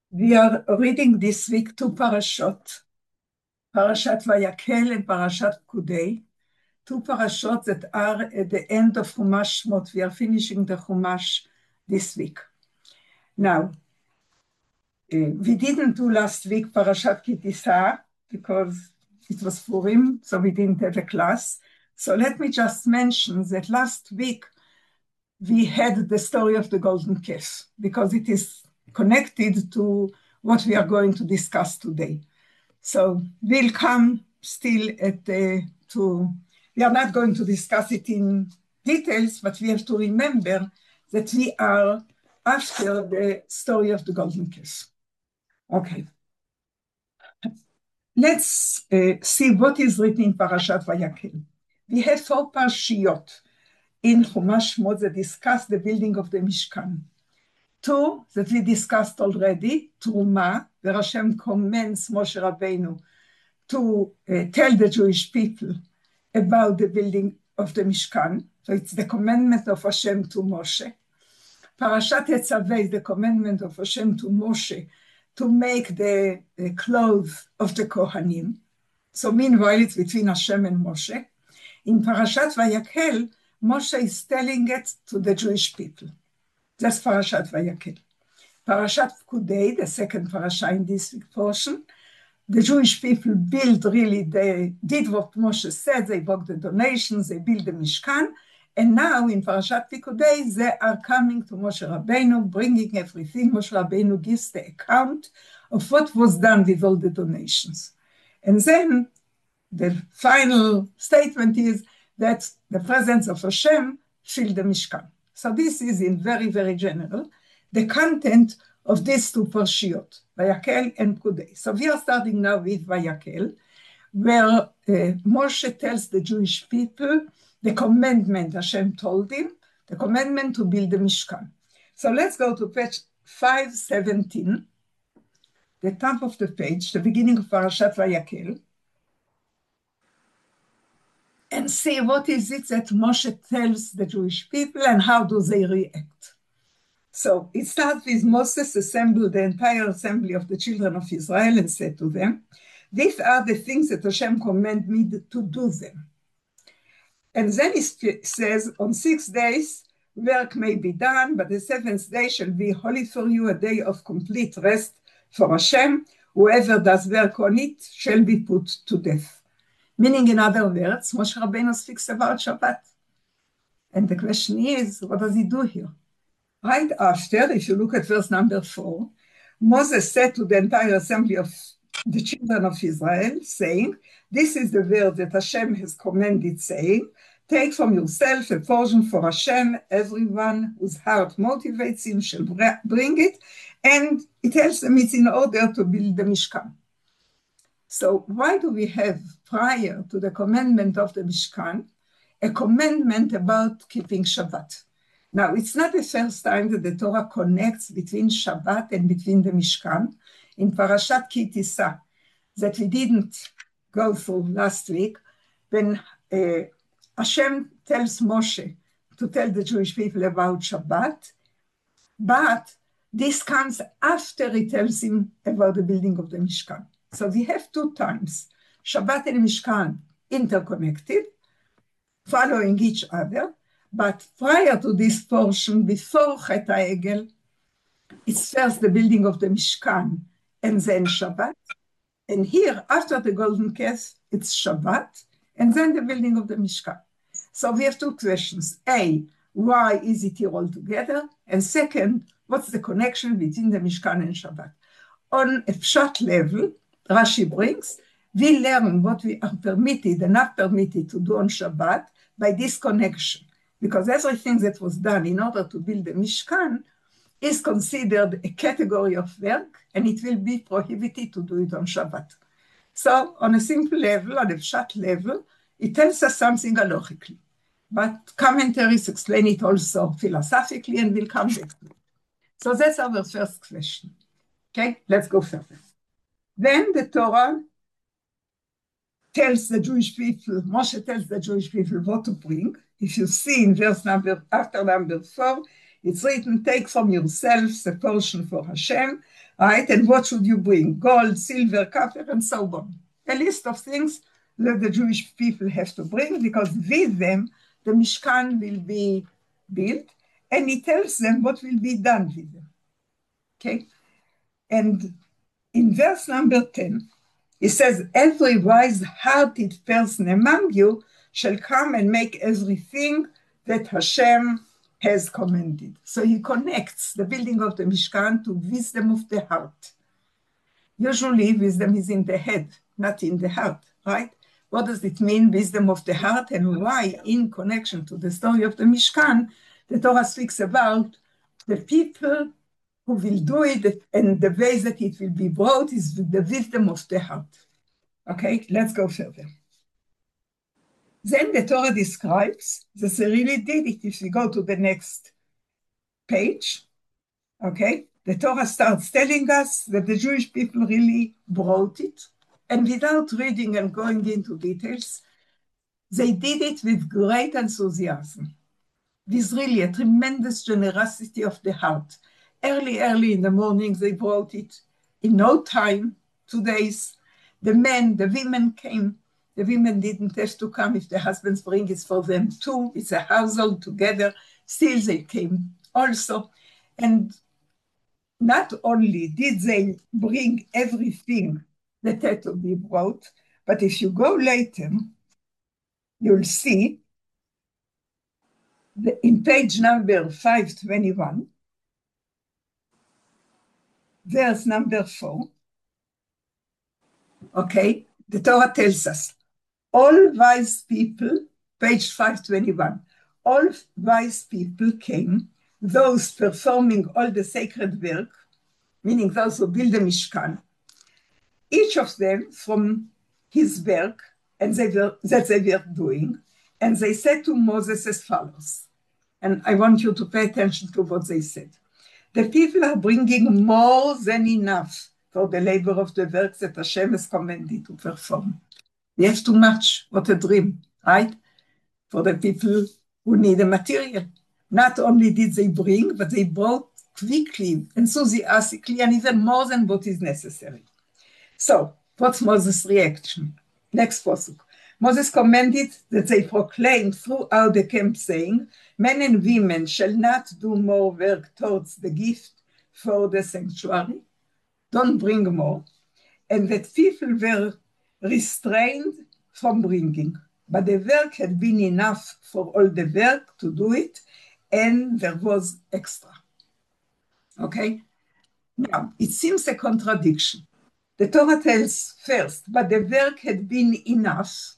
We are reading this week two parashot, Parashat Vayakel and Parashat Pkudei, two parashot that are at the end of Chumash Shmot. We are finishing the Chumash this week. Now, we didn't do last week Parashat Ki Tisa because it was Purim, so we didn't have a class. So let me just mention that last week we had the story of the golden calf because it is connected to what we are going to discuss today. So we'll come still we are not going to discuss it in details, but we have to remember that we are after the story of the golden calf. Okay. Let's see what is written in Parashat Vayakel. We have four parashiyot in Chumash Shmot that discuss the building of the Mishkan. Two that we discussed already, Truma, where Hashem commands Moshe Rabbeinu to tell the Jewish people about the building of the Mishkan. So it's the commandment of Hashem to Moshe. Parashat Tetzaveh is the commandment of Hashem to Moshe to make the clothes of the Kohanim. So meanwhile, it's between Hashem and Moshe. In Parashat Vayakel, Moshe is telling it to the Jewish people. That's Parashat Vayakel. Parashat Pkudei, the second parasha in this portion, the Jewish people they did what Moshe said, they brought the donations, they built the Mishkan, and now in Parashat Pkudei, they are coming to Moshe Rabbeinu, bringing everything. Moshe Rabbeinu gives the account of what was done with all the donations. And then the final statement is that the presence of Hashem filled the Mishkan. So this is in very, very general, the content of these two parashiyot, Vayakel and Pkudei. So we are starting now with Vayakel, where Moshe tells the Jewish people the commandment Hashem told him, the commandment to build the Mishkan. So let's go to page 517, the top of the page, the beginning of Parashat Vayakel, and see what is it that Moshe tells the Jewish people and how do they react. So it starts with Moses assembled the entire assembly of the children of Israel and said to them, these are the things that Hashem commanded me to do them. And then he says, on 6 days, work may be done, but the seventh day shall be holy for you, a day of complete rest for Hashem. Whoever does work on it shall be put to death. Meaning, in other words, Moshe Rabbeinu speaks about Shabbat. And the question is, what does he do here? Right after, if you look at verse number 4, Moses said to the entire assembly of the children of Israel, saying, this is the word that Hashem has commanded, saying, take from yourself a portion for Hashem, everyone whose heart motivates him shall bring it, and it tells them it's in order to build the Mishkan. So why do we have, prior to the commandment of the Mishkan, a commandment about keeping Shabbat? Now, it's not the first time that the Torah connects between Shabbat and between the Mishkan. In Parashat Ki Tisa, that we didn't go through last week, when Hashem tells Moshe to tell the Jewish people about Shabbat, but this comes after he tells him about the building of the Mishkan. So we have two times, Shabbat and Mishkan interconnected, following each other, but prior to this portion, before Chet HaEgel, it's first the building of the Mishkan and then Shabbat. And here, after the golden calf, it's Shabbat, and then the building of the Mishkan. So we have two questions. A, why is it here all together? And second, what's the connection between the Mishkan and Shabbat? On a pshat level, Rashi brings, we learn what we are permitted and not permitted to do on Shabbat by this connection, because everything that was done in order to build the Mishkan is considered a category of work, and it will be prohibited to do it on Shabbat. So on a simple level, on a pshat level, it tells us something halachically, but commentaries explain it also philosophically, and we'll come back to it. So that's our first question. Okay, let's go further. Then the Torah tells the Jewish people, Moshe tells the Jewish people what to bring. If you see in verse after number 4, it's written, take from yourselves a portion for Hashem. right? And what should you bring? Gold, silver, copper, and so on. A list of things that the Jewish people have to bring, because with them, the Mishkan will be built, and he tells them what will be done with them. Okay? And in verse number 10, he says, every wise-hearted person among you shall come and make everything that Hashem has commanded. So he connects the building of the Mishkan to wisdom of the heart. Usually, wisdom is in the head, not in the heart, right? What does it mean, wisdom of the heart, and why, in connection to the story of the Mishkan, the Torah speaks about the people who will do it, and the way that it will be brought is with the wisdom of the heart. Okay, let's go further. Then the Torah describes that they really did it. If we go to the next page, okay, the Torah starts telling us that the Jewish people really brought it. And without reading and going into details, they did it with great enthusiasm, with really a tremendous generosity of the heart. Early in the morning, they brought it in no time, 2 days. The men, the women came. The women didn't have to come if the husbands bring it for them too. It's a household together. Still, they came also. And not only did they bring everything that had to be brought, but if you go later, you'll see that in page number 521, verse number 4, okay, the Torah tells us, all wise people, page 521, all wise people came, those performing all the sacred work, meaning those who build the Mishkan, each of them from his work and that they were doing, and they said to Moses as follows, and I want you to pay attention to what they said. The people are bringing more than enough for the labor of the work that Hashem has commanded to perform. We have too much. What a dream, right? For the people who need the material. Not only did they bring, but they brought quickly, enthusiastically, and even more than what is necessary. So, what's Moses' reaction? Next pasuk. Moses commanded that they proclaim throughout the camp, saying, men and women shall not do more work towards the gift for the sanctuary. Don't bring more. And that people were restrained from bringing. But the work had been enough for all the work to do it, and there was extra. Okay? Now, it seems a contradiction. The Torah tells first, but the work had been enough.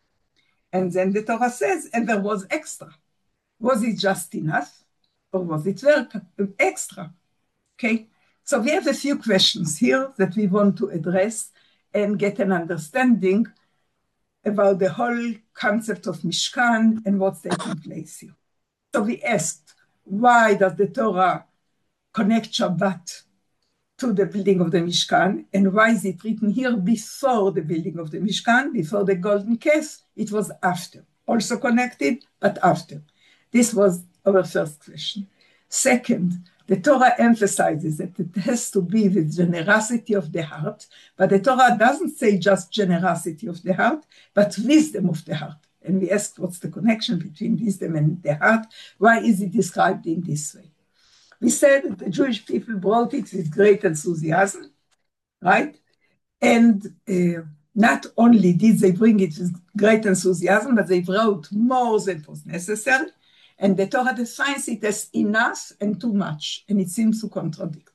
And then the Torah says, and there was extra. Was it just enough? Or was it work extra? Okay? So we have a few questions here that we want to address and get an understanding about the whole concept of Mishkan and what's taking place here. So we asked, why does the Torah connect Shabbat to the building of the Mishkan, and why is it written here before the building of the Mishkan, before the golden calf? It was after, also connected, but after. This was our first question. Second, the Torah emphasizes that it has to be with generosity of the heart, but the Torah doesn't say just generosity of the heart, but wisdom of the heart. And we asked, what's the connection between wisdom and the heart? Why is it described in this way? We said that the Jewish people brought it with great enthusiasm, right? And not only did they bring it with great enthusiasm, but they brought more than was necessary. And the Torah defines it as enough and too much, and it seems to contradict.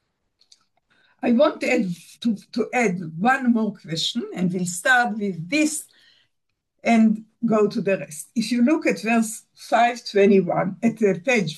I want to add one more question, and we'll start with this and go to the rest. If you look at verse 521, at page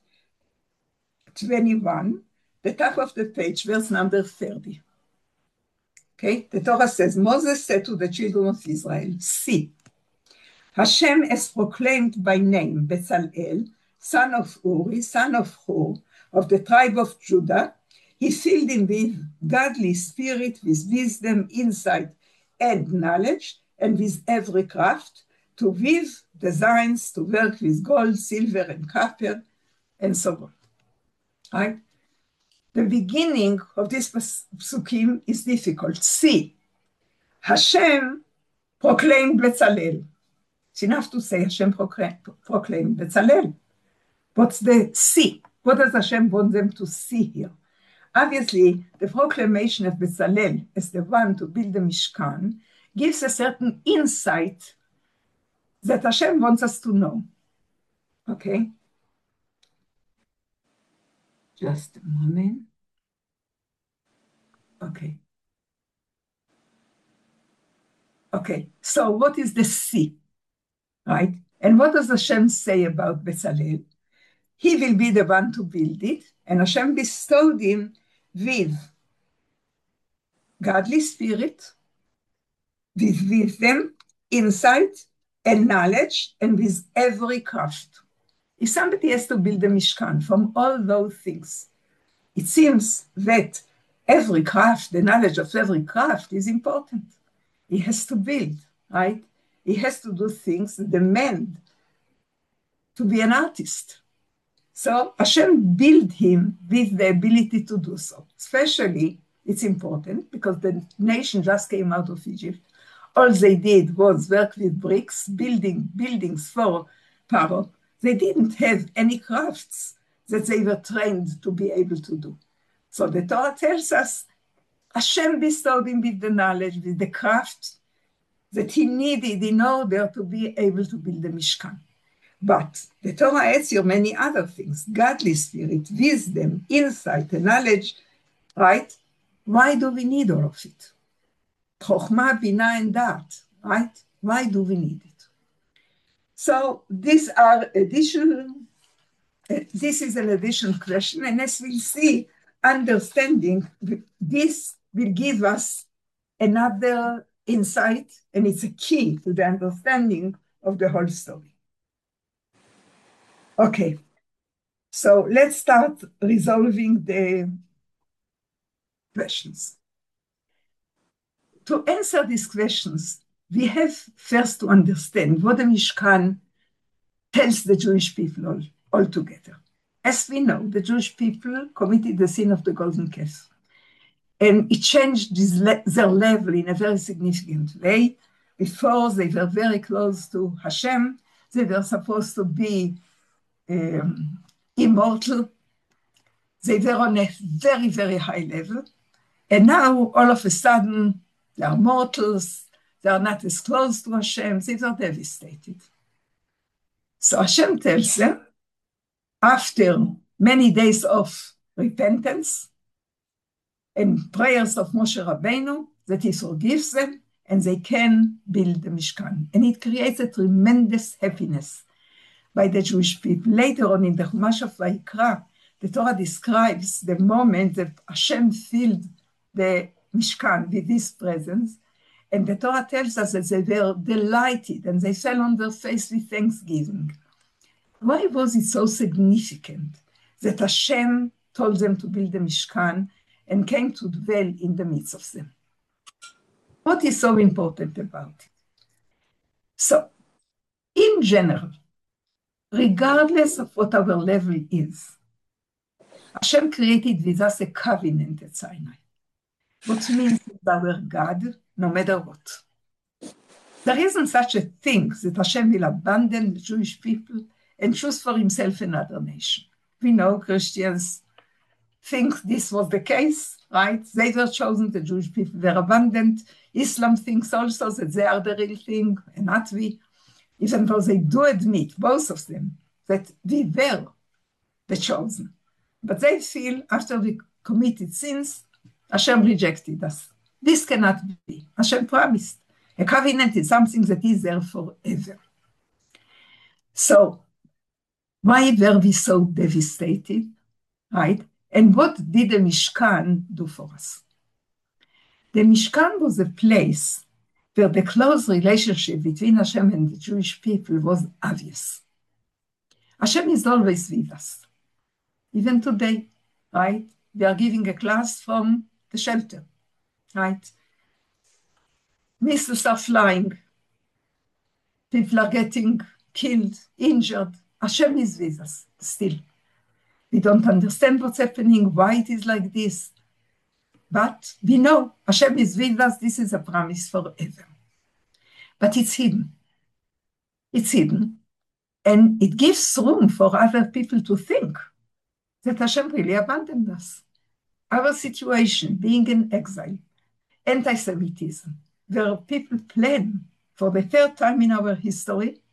521, the top of the page, verse number 30. Okay, the Torah says, Moses said to the children of Israel, see, Hashem has proclaimed by name Bezalel, son of Uri, son of Hur, of the tribe of Judah. He filled him with godly spirit, with wisdom, insight, and knowledge, and with every craft, to weave designs, to work with gold, silver, and copper, and so on. Right? The beginning of this psukim is difficult. See, Hashem proclaimed Bezalel. It's enough to say Hashem proclaimed Bezalel. What's the see? What does Hashem want them to see here? Obviously, the proclamation of Bezalel as the one to build the Mishkan gives a certain insight that Hashem wants us to know. Okay? Just a moment. Okay. Okay, so what is the see? Right? And what does Hashem say about Bezalel? He will be the one to build it, and Hashem bestowed him with godly spirit, with wisdom, insight, and knowledge, and with every craft. If somebody has to build a Mishkan from all those things, it seems that every craft, the knowledge of every craft is important. He has to build, right? He has to do things that demand to be an artist. So Hashem built him with the ability to do so. Especially, it's important because the nation just came out of Egypt. All they did was work with bricks, building buildings for Paro. They didn't have any crafts that they were trained to be able to do. So the Torah tells us Hashem bestowed him with the knowledge, with the craft that he needed in order to be able to build the Mishkan. But the Torah adds here many other things: godly spirit, wisdom, insight, and knowledge, right? Why do we need all of it? Chokhmah, Binah, and Dat, right? Why do we need it? So these are additional, this is an additional question, and as we'll see, understanding this will give us another insight, and it's a key to the understanding of the whole story. Okay, so let's start resolving the questions. To answer these questions, we have first to understand what the Mishkan tells the Jewish people all together. As we know, the Jewish people committed the sin of the golden calf, and it changed their level in a very significant way. Before, they were very close to Hashem. They were supposed to be immortal. They were on a very, very high level. And now, all of a sudden, they are mortals. They are not as close to Hashem. They were devastated. So Hashem tells them, after many days of repentance and prayers of Moshe Rabbeinu, that he forgives them and they can build the Mishkan. And it creates a tremendous happiness by the Jewish people. Later on in the Chumash of Vayikra, the Torah describes the moment that Hashem filled the Mishkan with his presence, and the Torah tells us that they were delighted and they fell on their face with thanksgiving. Why was it so significant that Hashem told them to build the Mishkan and came to dwell in the midst of them? What is so important about it? So, in general, regardless of what our level is, Hashem created with us a covenant at Sinai, which means he's our God, no matter what. There isn't such a thing that Hashem will abandon the Jewish people and choose for himself another nation. We know Christians think this was the case, right? They were chosen, the Jewish people were abandoned. Islam thinks also that they are the real thing, and not we, even though they do admit, both of them, that we were the chosen. But they feel after we committed sins, Hashem rejected us. This cannot be. Hashem promised. A covenant is something that is there forever. So, why were we so devastated, right? And what did the Mishkan do for us? The Mishkan was a place where the close relationship between Hashem and the Jewish people was obvious. Hashem is always with us. Even today, right? We are giving a class from the shelter, right? Missiles are flying. People are getting killed, injured. Hashem is with us still. We don't understand what's happening, why it is like this. But we know Hashem is with us. This is a promise forever. But it's hidden. It's hidden. And it gives room for other people to think that Hashem really abandoned us. Our situation, being in exile, anti-Semitism, where people plan for the third time in our history,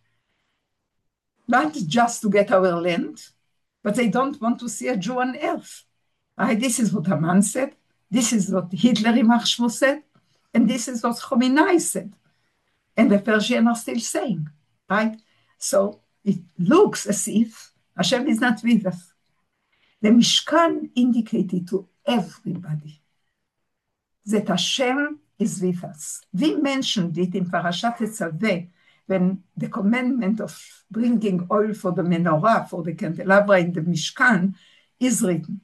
not just to get our land, but they don't want to see a Jew on earth. Right? This is what Haman said. This is what Hitler יימח שמו said. And this is what Khomeini said. And the Persians are still saying. Right? So it looks as if Hashem is not with us. The Mishkan indicated to everybody that Hashem is with us. We mentioned it in Parashat Tetzaveh, when the commandment of bringing oil for the menorah, for the candelabra in the Mishkan, is written.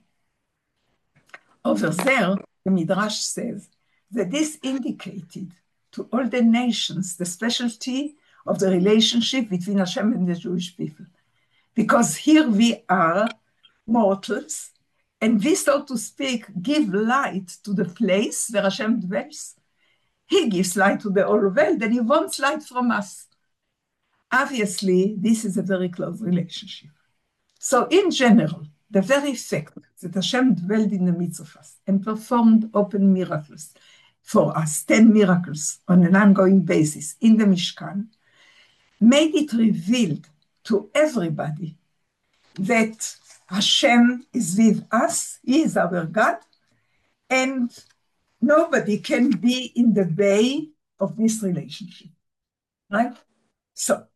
Over there, the Midrash says that this indicated to all the nations the specialty of the relationship between Hashem and the Jewish people. Because here we are mortals, and we, so to speak, give light to the place where Hashem dwells. He gives light to the whole world, and he wants light from us. Obviously, this is a very close relationship. So in general, the very fact that Hashem dwelled in the midst of us and performed open miracles for us, 10 miracles on an ongoing basis in the Mishkan, made it revealed to everybody that Hashem is with us, he is our God, and nobody can be in the way of this relationship, right? So,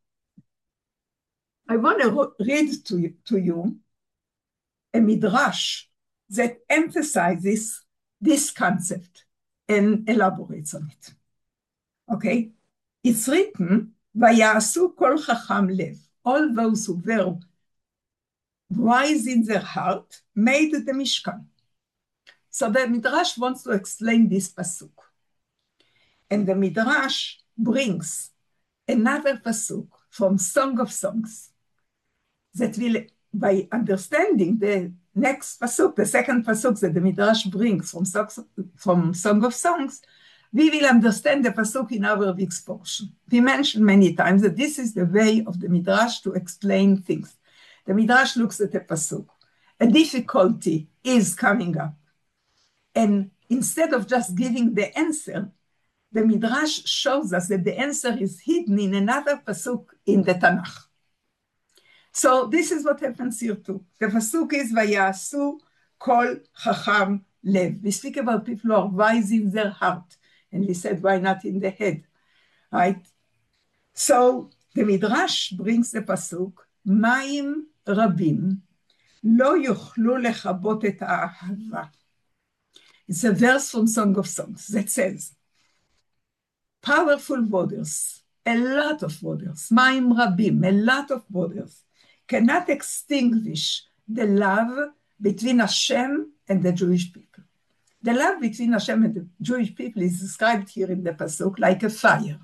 I want to read to you a midrash that emphasizes this concept and elaborates on it. Okay? It's written, Vayasu kol chacham lev. All those who were wise in their heart made the Mishkan. So the midrash wants to explain this pasuk. And the midrash brings another pasuk from Song of Songs that will, by understanding the next pasuk, the second pasuk that the midrash brings from Song of Songs, we will understand the pasuk in our week's portion. We mentioned many times that this is the way of the midrash to explain things. The midrash looks at the pasuk. A difficulty is coming up. And instead of just giving the answer, the midrash shows us that the answer is hidden in another pasuk in the Tanakh. So this is what happens here too. The pasuk is Vayasu kol chacham lev. We speak about people who are wise in their heart. And we said, why not in the head? Right? So the midrash brings the pasuk, Mayim rabim lo yuchlu lechabot et ha'ahava. It's a verse from Song of Songs that says, powerful waters, a lot of waters, Mayim rabim, a lot of waters, cannot extinguish the love between Hashem and the Jewish people. The love between Hashem and the Jewish people is described here in the pasuk like a fire.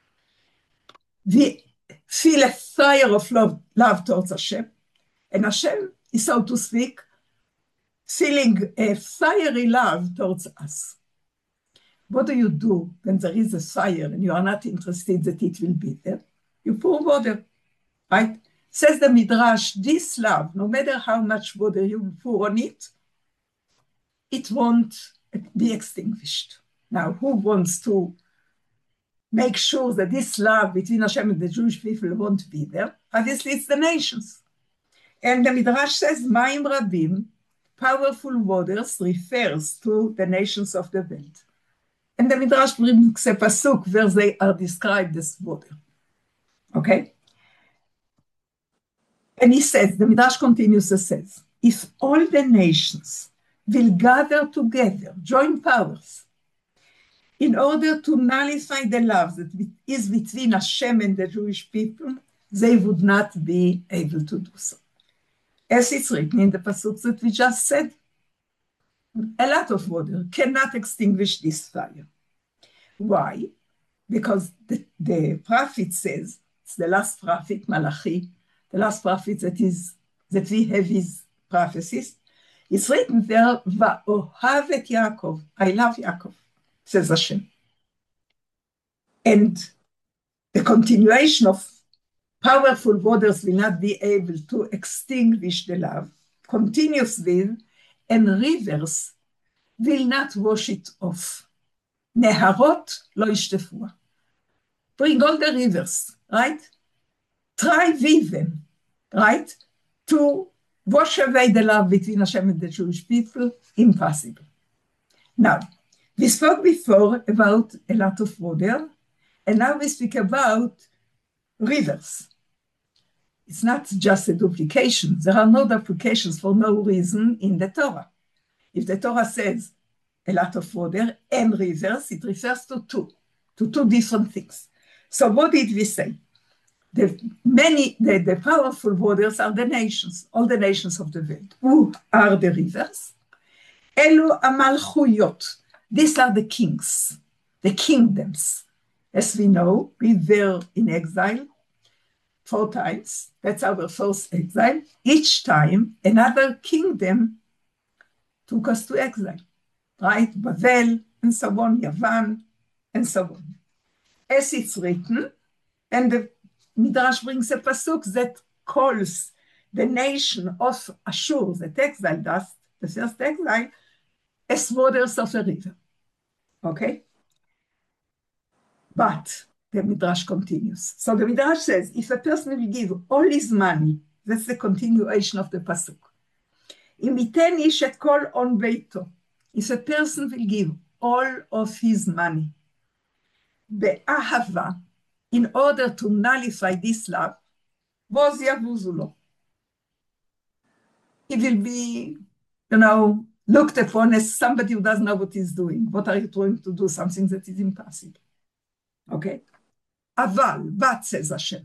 We feel a fire of love towards Hashem, and Hashem is, so to speak, feeling a fiery love towards us. What do you do when there is a fire and you are not interested that it will be there? You pour water, right? Says the Midrash, this love, no matter how much water you pour on it, it won't be extinguished. Now, who wants to make sure that this love between Hashem and the Jewish people won't be there? Obviously, it's the nations. And the Midrash says, Mayim Rabim, powerful waters, refers to the nations of the world. And the Midrash brings a pasuk where they are described as water. Okay? And he says, the Midrash continues and says, if all the nations will gather together, join powers, in order to nullify the love that is between Hashem and the Jewish people, they would not be able to do so. As it's written in the pasuk that we just said, a lot of water cannot extinguish this fire. Why? Because the prophet says, it's the last prophet, Malachi, the last prophet that we have is prophecies, it's written there, Va'ohav et Yaakov, I love Yaakov, says Hashem. And the continuation of powerful waters will not be able to extinguish the love, continues with, and rivers will not wash it off. Neharot lo yishtefua. Bring all the rivers, right? Try with them, right? To wash away the love between Hashem and the Jewish people, impossible. Now, we spoke before about a lot of water, and now we speak about rivers. It's not just a duplication. There are no duplications for no reason in the Torah. If the Torah says a lot of water and rivers, it refers to two different things. So what did we say? The powerful waters are the nations, all the nations of the world. Who are the rivers? Elu amalchuyot. These are the kings, the kingdoms. As we know, we were in exile 4 times. That's our first exile. Each time, another kingdom took us to exile, right? Babel, and so on, Yavan, and so on. As it's written, and the Midrash brings a pasuk that calls the nation of Ashur, that exiled us, the first exile, as waters of a river. Okay? But the Midrash continues. So the Midrash says, if a person will give all his money, that's the continuation of the pasuk. Imiten ish et kol on beito. If a person will give all of his money, be'ahava, in order to nullify this love, boz yavuzu lo. He will be, looked upon as somebody who doesn't know what he's doing. What are you trying to do? Something that is impossible. Okay? Aval, but says Hashem,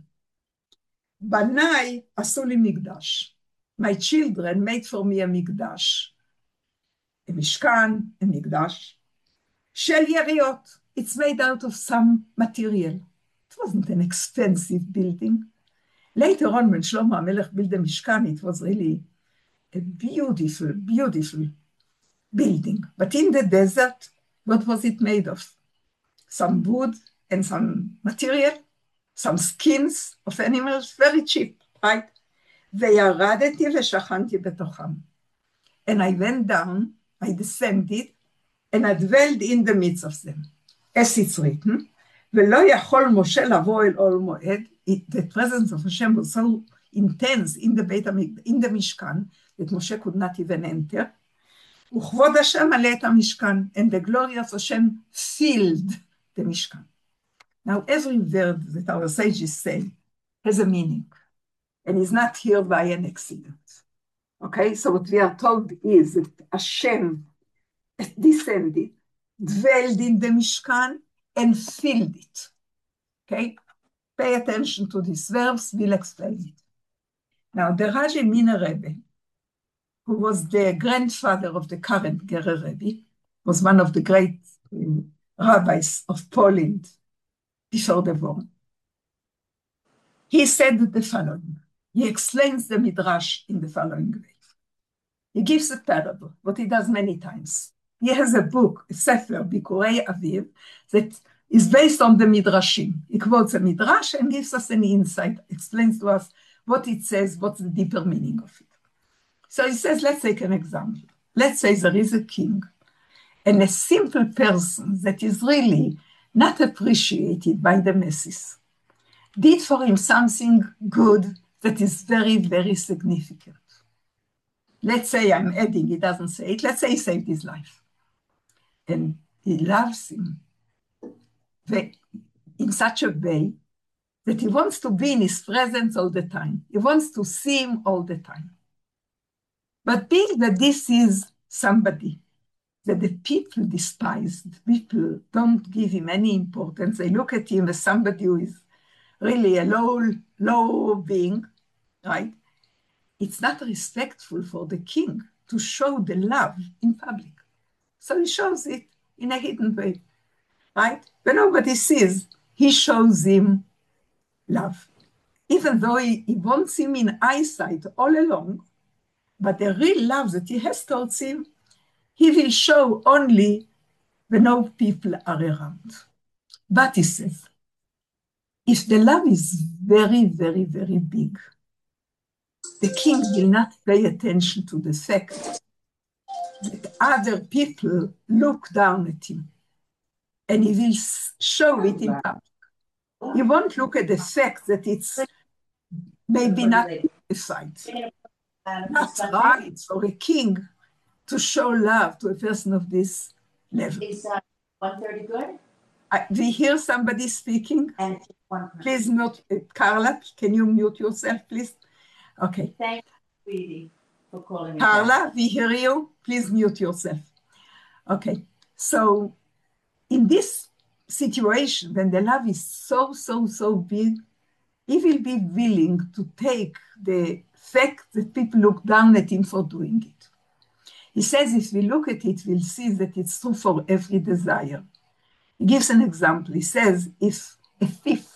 Banai asu li migdash. My children made for me a migdash, a mishkan, a migdash, shel yeriot. It's made out of some material. It wasn't an expensive building. Later on, when Shlomo HaMelech built the Mishkan, it was really a beautiful, beautiful building. But in the desert, what was it made of? Some wood and some material, some skins of animals, very cheap, right? וירדתי ושכנתי בתוכם. And I went down, I descended, and I dwelled in the midst of them. As it's written, ולא יכול משה לבוא אל אוהל מועד, the presence of Hashem was so intense in the Mishkan, that Moshe could not even enter. וכבוד השם מלא את המשכן, and the glory of Hashem filled the Mishkan. Now, every word that our sages say has a meaning, and is not here by an accident. Okay, so what we are told is that Hashem descended, dwelled in the Mishkan, and filled it. Okay, pay attention to these verbs, we'll explain it. Now, the Raja Mina Rebbe, who was the grandfather of the current Gerer Rebbe, was one of the great rabbis of Poland before the war. He said the following. He explains the Midrash in the following way. He gives a parable, what he does many times. He has a book, a Sefer, Bikurei Aviv, that is based on the Midrashim. He quotes a Midrash and gives us an insight, explains to us what it says, what's the deeper meaning of it. So he says, let's take an example. Let's say there is a king, and a simple person that is really not appreciated by the masses did for him something good that is very, very significant. Let's say I'm adding, he doesn't say it, let's say he saved his life. And he loves him in such a way that he wants to be in his presence all the time. He wants to see him all the time. But being that this is somebody that the people despise, the people don't give him any importance, they look at him as somebody who is really a low being, right? It's not respectful for the king to show the love in public. So he shows it in a hidden way, right? When nobody sees, he shows him love. Even though he wants him in eyesight all along, But the real love that he has towards him, he will show only when no people are around. But he says, if the love is very, very, very big, the king will not pay attention to the fact that other people look down at him, and he will show it in public. He won't look at the fact that it's maybe not justified, not right for a king to show love to a person of this level. Is 1:30 good? We hear somebody speaking. And Please mute, Carla, can you mute yourself, please? Okay. Thank you, sweetie, for calling me. Carla, we hear you. Please mute yourself. Okay. So in this situation, when the love is so, so, so big, he will be willing to take the fact that people look down at him for doing it. He says if we look at it, we'll see that it's true for every desire. He gives an example. He says if a thief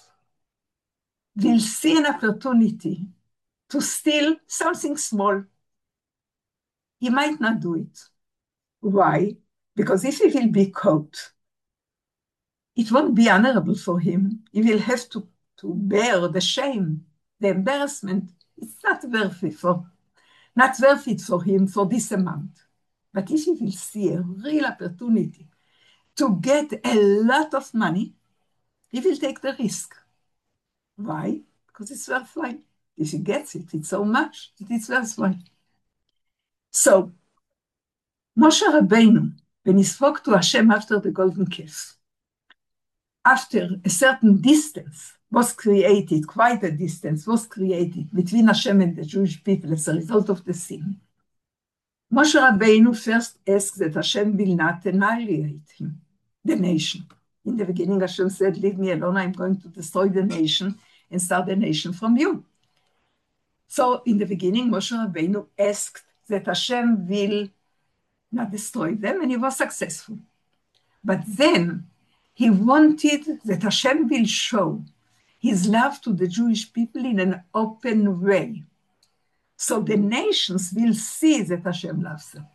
will see an opportunity to steal something small, he might not do it. Why? Because if he will be caught, it won't be honorable for him. He will have to bear the shame, the embarrassment. It's not worth it for him for this amount. But if he will see a real opportunity to get a lot of money, he will take the risk. Why? Because it's worthwhile. If he gets it, it's so much that it's worthwhile. So, Moshe Rabbeinu, when he spoke to Hashem after the golden calf, after a certain distance was created, quite a distance was created between Hashem and the Jewish people as a result of the sin, Moshe Rabbeinu first asked that Hashem will not annihilate him, the nation. In the beginning, Hashem said, leave me alone, I'm going to destroy the nation and start the nation from you. So in the beginning, Moshe Rabbeinu asked that Hashem will not destroy them, and he was successful. But then he wanted that Hashem will show his love to the Jewish people in an open way. So the nations will see that Hashem loves them.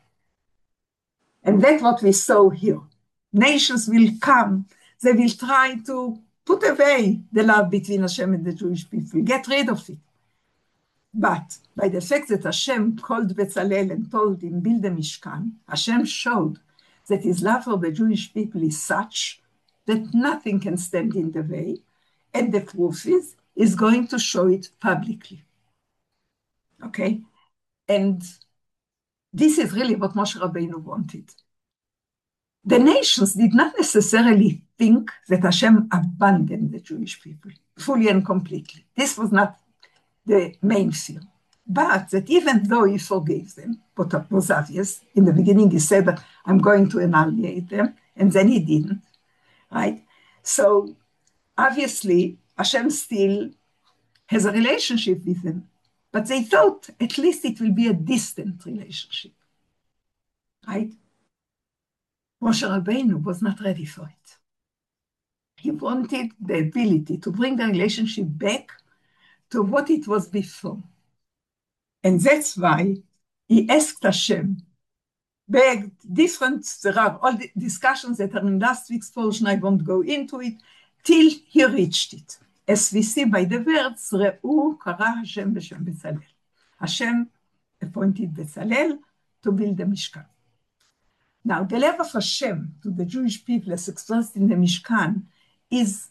And that's what we saw here. Nations will come, they will try to put away the love between Hashem and the Jewish people, get rid of it. But by the fact that Hashem called Bezalel and told him, build the Mishkan, Hashem showed that his love for the Jewish people is such that nothing can stand in the way. And the proof is, he's going to show it publicly. Okay? And this is really what Moshe Rabbeinu wanted. The nations did not necessarily think that Hashem abandoned the Jewish people fully and completely. This was not the main fear. But that even though he forgave them, what was obvious, in the beginning he said that I'm going to annihilate them, and then he didn't, right? So obviously Hashem still has a relationship with them, but they thought at least it will be a distant relationship, right? Moshe Rabbeinu was not ready for it. He wanted the ability to bring the relationship back to what it was before. And that's why he asked Hashem, begged different, there are all the discussions that are in last week's portion, I won't go into it, till he reached it. As we see by the words, Re'u kara Hashem b'shem Bezalel. Hashem appointed Bezalel to build the Mishkan. Now, the love of Hashem to the Jewish people as expressed in the Mishkan is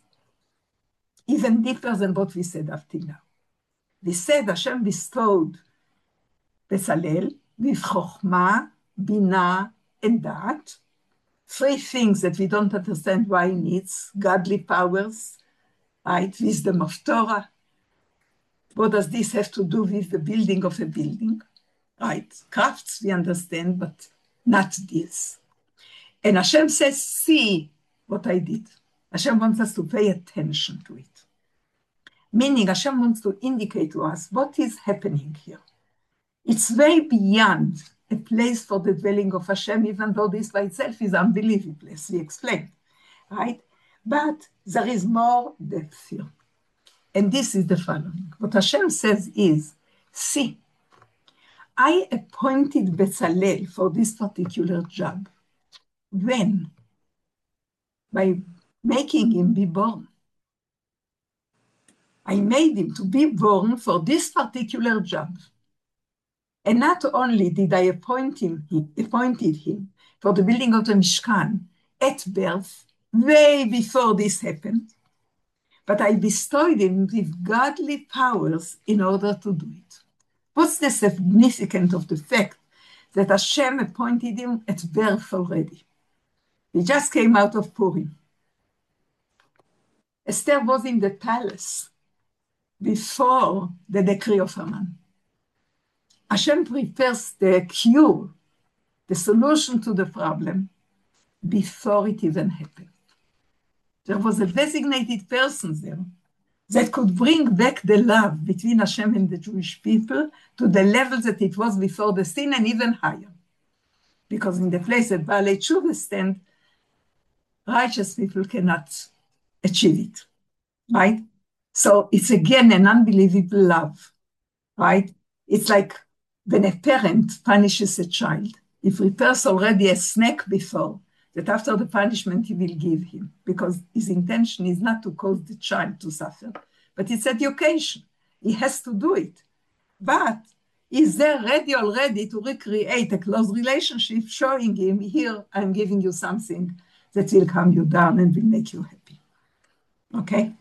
even deeper than what we said up till now. We said Hashem bestowed Bezalel with Chokhmah, Binah, and Dat, three things that we don't understand why he needs: godly powers, right? Wisdom of Torah. What does this have to do with the building of a building? Right? Crafts we understand, but not this. And Hashem says, see what I did. Hashem wants us to pay attention to it. Meaning Hashem wants to indicate to us what is happening here. It's way beyond a place for the dwelling of Hashem, even though this by itself is unbelievable, as we explained, right? But there is more depth here. And this is the following. What Hashem says is, see, I appointed Bezalel for this particular job. When? By making him be born. I made him to be born for this particular job. And not only did I appointed him for the building of the Mishkan at birth, way before this happened, but I bestowed him with godly powers in order to do it. What's the significance of the fact that Hashem appointed him at birth already? He just came out of Purim. Esther was in the palace before the decree of Haman. Hashem prepares the cure, the solution to the problem, before it even happened. There was a designated person there that could bring back the love between Hashem and the Jewish people to the level that it was before the sin and even higher. Because in the place that Baalei Tshuva stand, righteous people cannot achieve it, right? So it's again an unbelievable love, right? It's like when a parent punishes a child, he prepares already a snack before, that after the punishment he will give him, because his intention is not to cause the child to suffer, but it's education. He has to do it. But is there ready already to recreate a close relationship, showing him, here, I'm giving you something that will calm you down and will make you happy. Okay?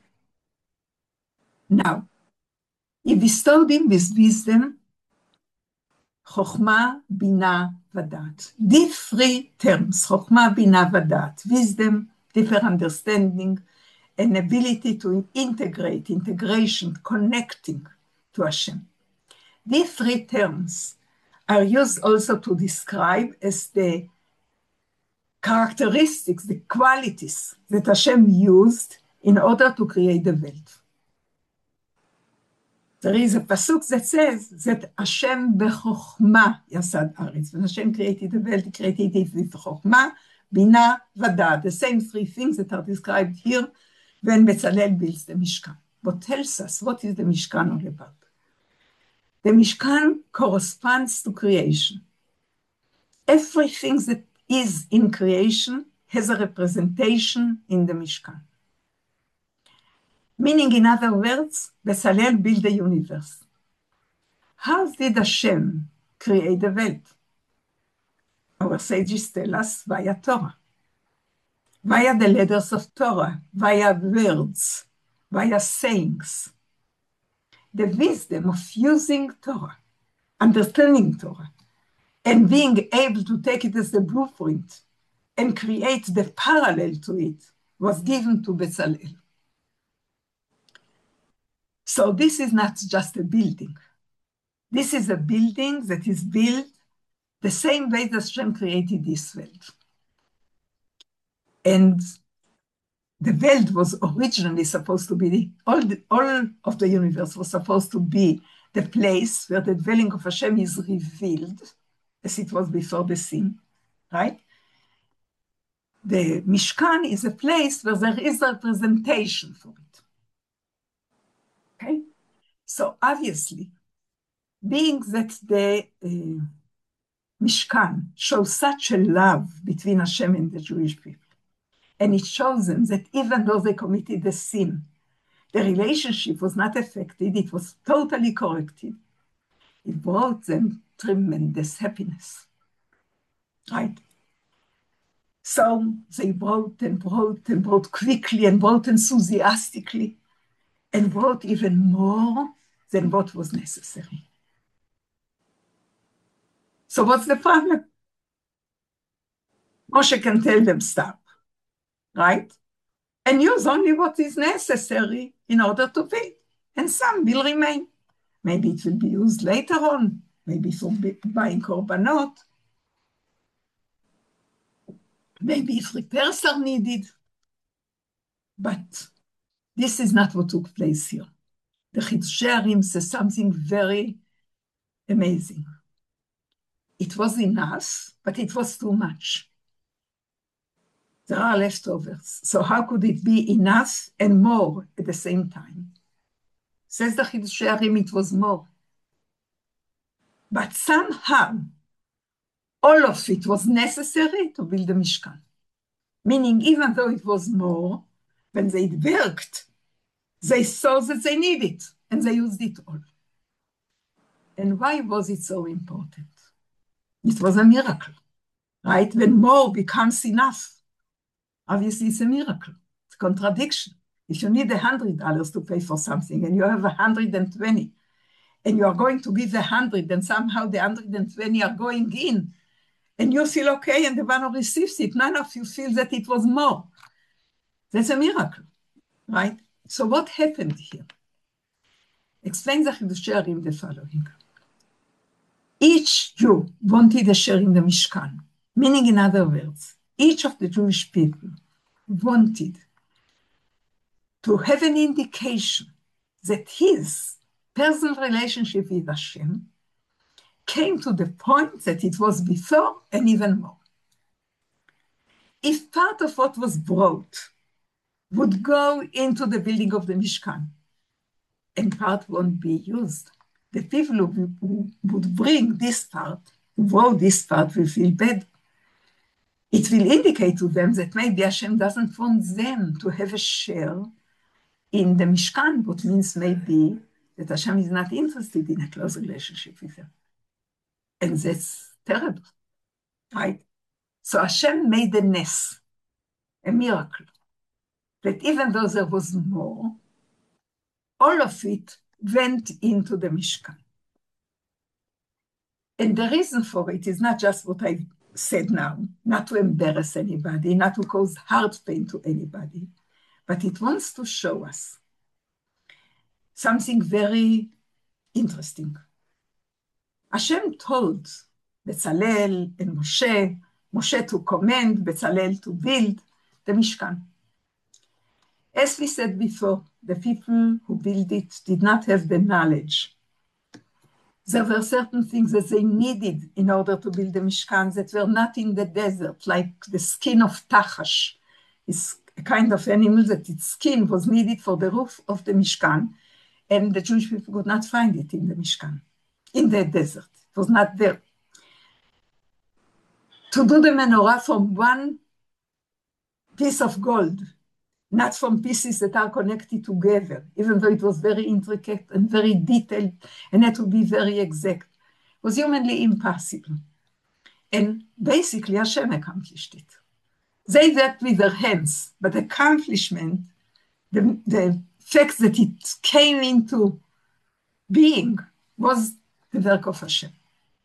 Now, he bestowed him with wisdom, Chokhmah, Binah, Vadat. These three terms, Chokhmah, Binah, Vadat, wisdom, deeper understanding, and ability to integrate, integration, connecting to Hashem. These three terms are used also to describe as the characteristics, the qualities that Hashem used in order to create the world. There is a pasuk that says that Hashem bechokhmah yasad aretz. When Hashem created the world, he created it with chokhmah, binah, vadat, the same three things that are described here when Bezalel builds the Mishkan. What tells us what is the Mishkan all about? The Mishkan corresponds to creation. Everything that is in creation has a representation in the Mishkan. Meaning, in other words, Bezalel built the universe. How did Hashem create the world? Our sages tell us via Torah, via the letters of Torah, via words, via sayings. The wisdom of using Torah, understanding Torah, and being able to take it as the blueprint and create the parallel to it was given to Bezalel. So this is not just a building. This is a building that is built the same way that Hashem created this world. And the world was originally supposed to be, all of the universe was supposed to be the place where the dwelling of Hashem is revealed, as it was before the sin, right? The Mishkan is a place where there is a representation for it. Okay? So obviously, being that the Mishkan shows such a love between Hashem and the Jewish people, and it shows them that even though they committed the sin, the relationship was not affected, it was totally corrected. It brought them tremendous happiness, right? So they brought quickly and brought enthusiastically, and brought even more than what was necessary. So what's the problem? Moshe can tell them stop, right? And use only what is necessary in order to build, and some will remain. Maybe it will be used later on, maybe for buying korbanot. Maybe if repairs are needed. But this is not what took place here. The Chidushei HaRim says something very amazing. It was enough, but it was too much. There are leftovers. So how could it be enough and more at the same time? Says the Chidushei HaRim, it was more. But somehow, all of it was necessary to build the Mishkan. Meaning, even though it was more, when they worked, they saw that they need it, and they used it all. And why was it so important? It was a miracle, right? When more becomes enough, obviously it's a miracle. It's a contradiction. If you need $100 to pay for something, and you have 120, and you are going to give 100, and somehow the 120 are going in, and you feel okay, and the one who receives it, none of you feel that it was more. That's a miracle, right? So what happened here? Explain the Chidushei HaRim the following. Each Jew wanted a share in the Mishkan, meaning, in other words, each of the Jewish people wanted to have an indication that his personal relationship with Hashem came to the point that it was before and even more. If part of what was brought would go into the building of the Mishkan, and part won't be used, the people who would bring this part, who brought this part, will feel bad. It will indicate to them that maybe Hashem doesn't want them to have a share in the Mishkan, which means maybe that Hashem is not interested in a close relationship with them. And that's terrible, right? So Hashem made a nes, a miracle, that even though there was more, all of it went into the Mishkan. And the reason for it is not just what I said now, not to embarrass anybody, not to cause heart pain to anybody, but it wants to show us something very interesting. Hashem told Bezalel and Moshe to command, Bezalel to build the Mishkan. As we said before, the people who built it did not have the knowledge. There were certain things that they needed in order to build the Mishkan that were not in the desert, like the skin of Tachash. It's a kind of animal that its skin was needed for the roof of the Mishkan, and the Jewish people could not find it in the Mishkan, in the desert. It was not there. To do the menorah from one piece of gold, not from pieces that are connected together, even though it was very intricate and very detailed and had to be very exact, was humanly impossible. And basically Hashem accomplished it. They worked with their hands, but accomplishment, the fact that it came into being, was the work of Hashem.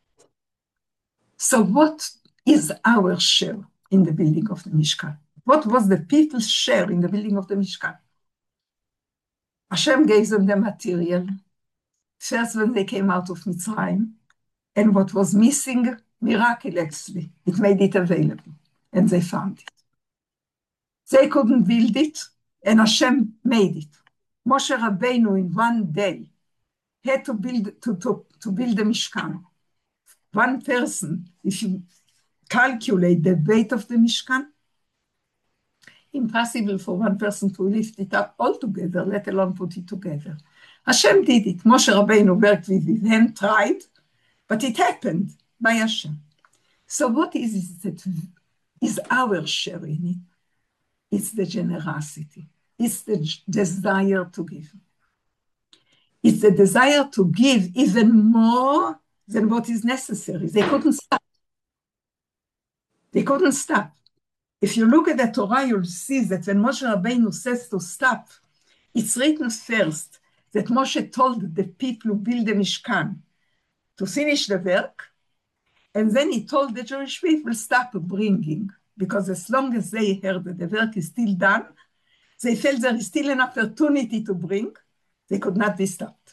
So what is our share in the building of the Mishkan? What was the people's share in the building of the Mishkan? Hashem gave them the material, first when they came out of Mitzrayim, and what was missing, miraculously, it made it available, and they found it. They couldn't build it, and Hashem made it. Moshe Rabbeinu in one day had to build the Mishkan. One person, if you calculate the weight of the Mishkan, impossible for one person to lift it up all together, let alone put it together. Hashem did it. Moshe Rabbeinu worked with his hand, tried, but it happened by Hashem. So what is it that is our share in it? It's the generosity. It's the desire to give. It's the desire to give even more than what is necessary. They couldn't stop. They couldn't stop. If you look at the Torah, you'll see that when Moshe Rabbeinu says to stop, it's written first that Moshe told the people who build the Mishkan to finish the work, and then he told the Jewish people, stop bringing, because as long as they heard that the work is still done, they felt there is still an opportunity to bring, they could not be stopped.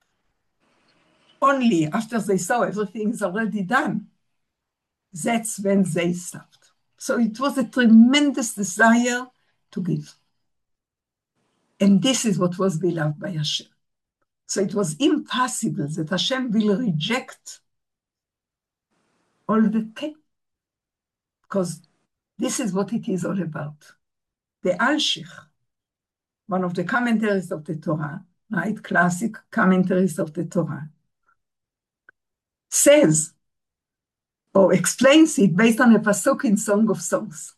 Only after they saw everything is already done, that's when they stopped. So it was a tremendous desire to give. And this is what was beloved by Hashem. So it was impossible that Hashem will reject all the cake, because this is what it is all about. The Alshich, one of the commentaries of the Torah, right, classic commentaries of the Torah, says or explains it based on a pasuk in Song of Songs.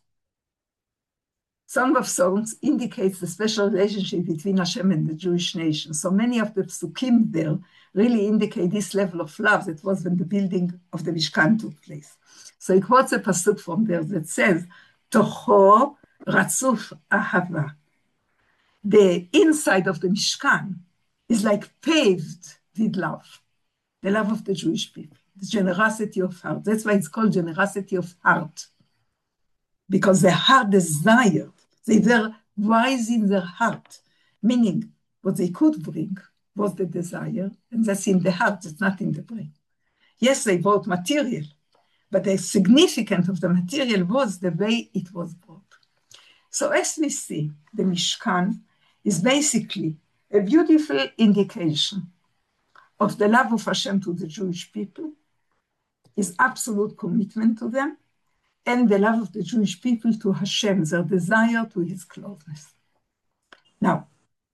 Song of Songs indicates the special relationship between Hashem and the Jewish nation. So many of the psukim there really indicate this level of love that was when the building of the Mishkan took place. So it quotes a pasuk from there that says, Toho ratzuf ahava. The inside of the Mishkan is like paved with love, the love of the Jewish people, the generosity of heart. That's why it's called generosity of heart, because their heart desired, they were wise in their heart, meaning what they could bring was the desire, and that's in the heart, it's not in the brain. Yes, they brought material, but the significance of the material was the way it was brought. So as we see, the Mishkan is basically a beautiful indication of the love of Hashem to the Jewish people, his absolute commitment to them, and the love of the Jewish people to Hashem, their desire to his closeness. Now,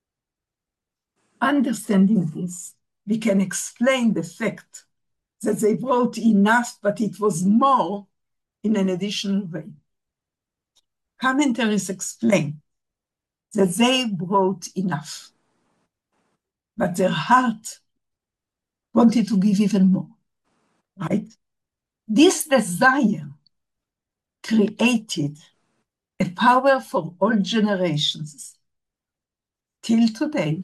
understanding this, we can explain the fact that they brought enough, but it was more in an additional way. Commentaries explain that they brought enough, but their heart wanted to give even more, right? This desire created a power for all generations till today.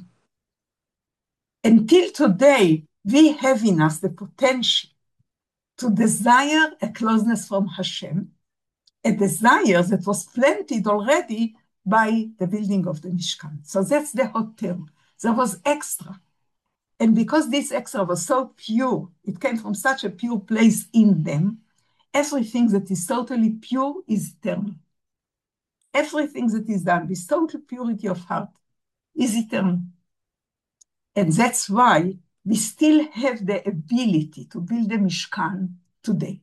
Until today, we have in us the potential to desire a closeness from Hashem, a desire that was planted already by the building of the Mishkan. So that's the hotel. There was extra. And because this extra was so pure, it came from such a pure place in them, everything that is totally pure is eternal. Everything that is done with total purity of heart is eternal. And that's why we still have the ability to build a Mishkan today.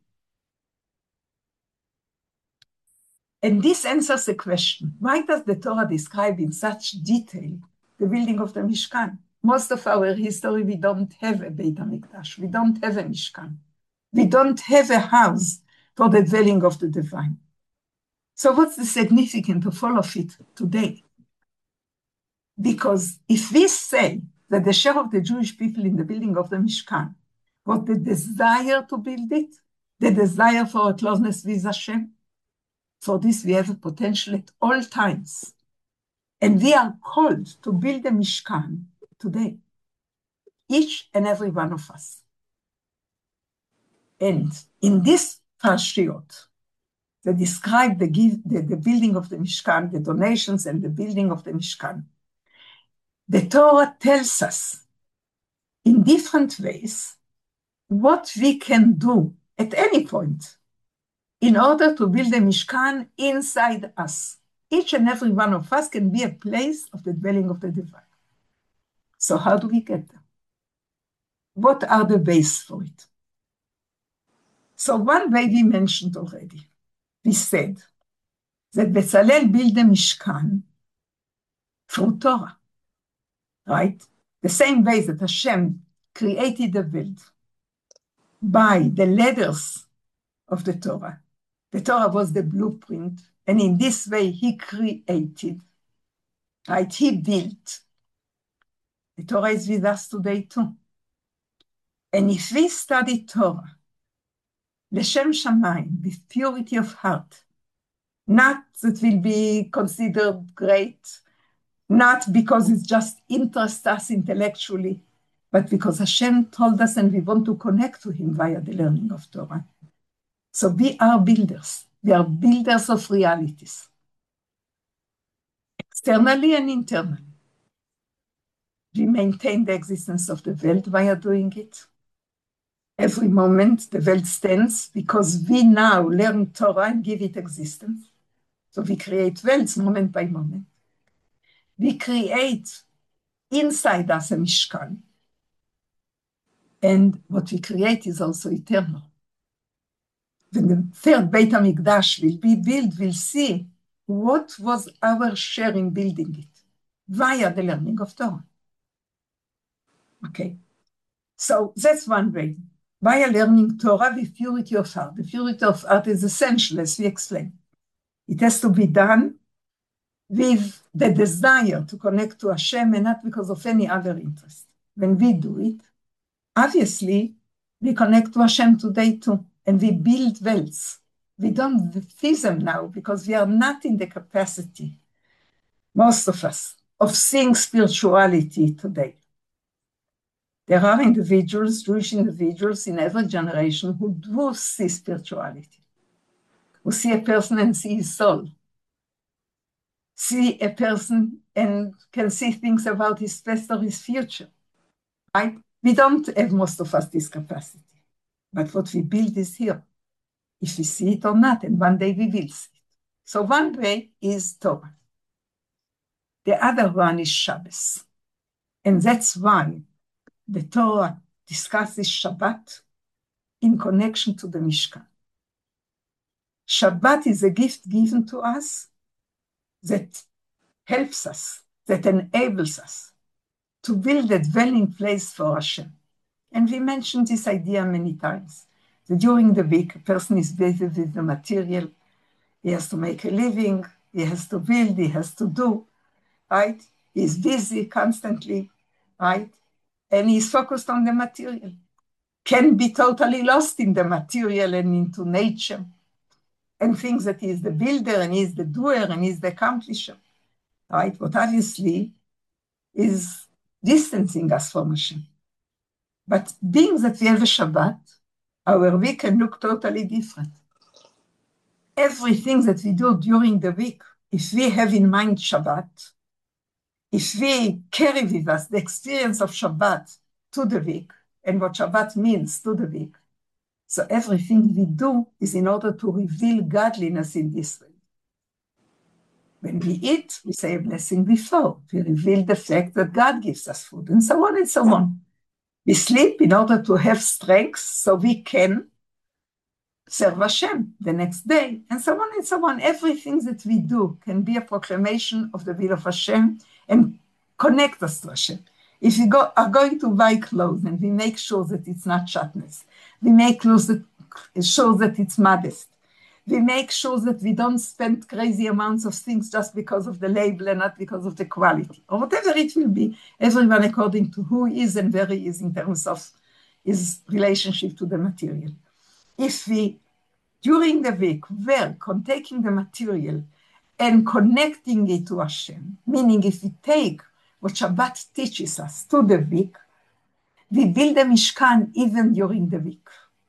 And this answers the question, why does the Torah describe in such detail the building of the Mishkan? Most of our history, we don't have a Beit HaMikdash. We don't have a Mishkan. We don't have a house for the dwelling of the divine. So what's the significance of all of it today? Because if we say that the share of the Jewish people in the building of the Mishkan was the desire to build it, the desire for a closeness with Hashem, for this we have a potential at all times. And we are called to build a Mishkan today, each and every one of us. And in this parashiot that describe the building of the Mishkan, the donations and the building of the Mishkan, the Torah tells us in different ways what we can do at any point in order to build a Mishkan inside us. Each and every one of us can be a place of the dwelling of the divine. So how do we get there? What are the ways for it? So one way we mentioned already, we said that Bezalel built the Mishkan through Torah, right? The same way that Hashem created the world by the letters of the Torah. The Torah was the blueprint, and in this way he created, right? He built. The Torah is with us today too. And if we study Torah, L'Shem Shamayim, with purity of heart, not that will be considered great, not because it just interests us intellectually, but because Hashem told us and we want to connect to him via the learning of Torah. So we are builders. We are builders of realities, externally and internally. We maintain the existence of the world via doing it. Every moment the world stands because we now learn Torah and give it existence. So we create worlds moment by moment. We create inside us a Mishkan. And what we create is also eternal. When the third Beit HaMikdash will be built, we'll see what was our share in building it via the learning of Torah. Okay, so that's one way. By learning Torah with purity of heart. The purity of heart is essential, as we explained. It has to be done with the desire to connect to Hashem and not because of any other interest. When we do it, obviously, we connect to Hashem today too, and we build wealth. We don't see them now because we are not in the capacity, most of us, of seeing spirituality today. There are individuals, Jewish individuals in every generation who do see spirituality, who see a person and see his soul, see a person and can see things about his past or his future, right? We don't have, most of us, this capacity. But what we build is here, if we see it or not, and one day we will see it. So one way is Torah. The other one is Shabbos. And that's why the Torah discusses Shabbat in connection to the Mishkan. Shabbat is a gift given to us that helps us, that enables us to build a dwelling place for Hashem. And we mentioned this idea many times, that during the week, a person is busy with the material, he has to make a living, he has to build, he has to do, right? He's busy constantly, right? And he's focused on the material. Can be totally lost in the material and into nature, and thinks that he's the builder and he's the doer and he's the accomplisher, right? What obviously is distancing us from Hashem. But being that we have a Shabbat, our week can look totally different. Everything that we do during the week, if we have in mind Shabbat, if we carry with us the experience of Shabbat to the week, and what Shabbat means to the week, so everything we do is in order to reveal godliness in this way. When we eat, we say a blessing before. We reveal the fact that God gives us food, and so on and so on. We sleep in order to have strength so we can serve Hashem the next day, and so on and so on. Everything that we do can be a proclamation of the will of Hashem and connect us to Hashem. If we are going to buy clothes and we make sure that it's not shatnez, we make clothes that show that it's modest, we make sure that we don't spend crazy amounts of things just because of the label and not because of the quality, or whatever it will be, everyone according to who he is and where he is in terms of his relationship to the material. If we, during the week, were taking the material and connecting it to Hashem, meaning if we take what Shabbat teaches us to the week, we build a Mishkan even during the week.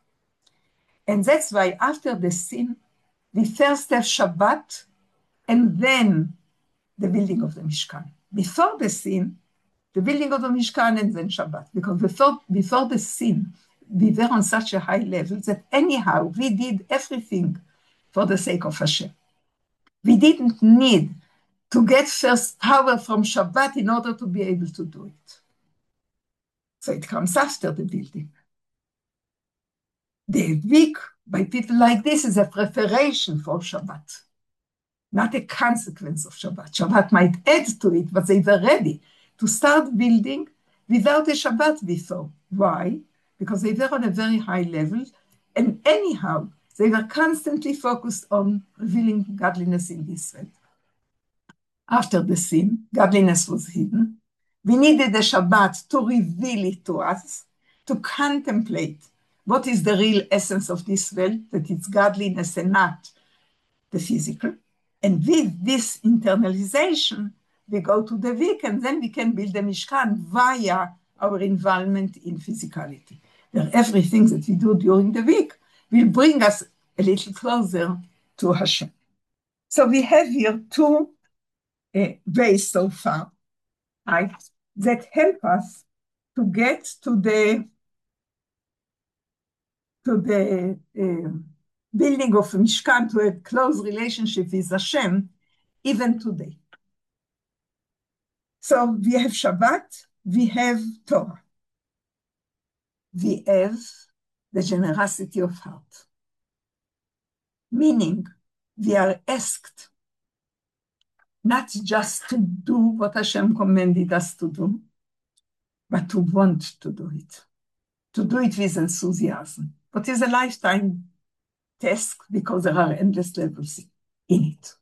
And that's why after the sin, we first have Shabbat and then the building of the Mishkan. Before the sin, the building of the Mishkan and then Shabbat. Because before the sin, we were on such a high level that anyhow, we did everything for the sake of Hashem. We didn't need to get first power from Shabbat in order to be able to do it. So it comes after the building. The week by people like this is a preparation for Shabbat, not a consequence of Shabbat. Shabbat might add to it, but they were ready to start building without a Shabbat before. Why? Because they were on a very high level, and anyhow, they were constantly focused on revealing godliness in this way. After the sin, godliness was hidden. We needed a Shabbat to reveal it to us, to contemplate what is the real essence of this world, that it's godliness and not the physical. And with this internalization, we go to the week, and then we can build a Mishkan via our involvement in physicality. Where everything that we do during the week will bring us a little closer to Hashem. So we have here two ways so far, right, that help us to get to the building of a Mishkan, to a close relationship with Hashem, even today. So we have Shabbat, we have Torah. We have the generosity of heart. Meaning, we are asked not just to do what Hashem commanded us to do, but to want to do it. to do it with enthusiasm. But it's a lifetime task because there are endless levels in it.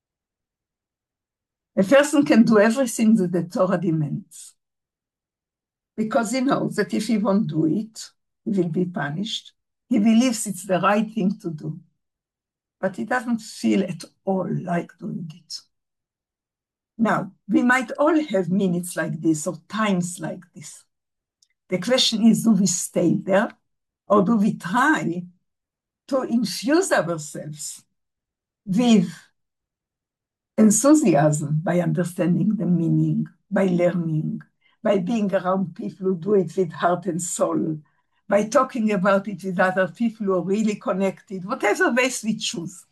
A person can do everything that the Torah demands because he knows that if he won't do it, he will be punished. He believes it's the right thing to do, but he doesn't feel at all like doing it. Now, we might all have minutes like this or times like this. The question is, do we stay there or do we try to infuse ourselves with enthusiasm by understanding the meaning, by learning, by being around people who do it with heart and soul, by talking about it with other people who are really connected, whatever ways we choose.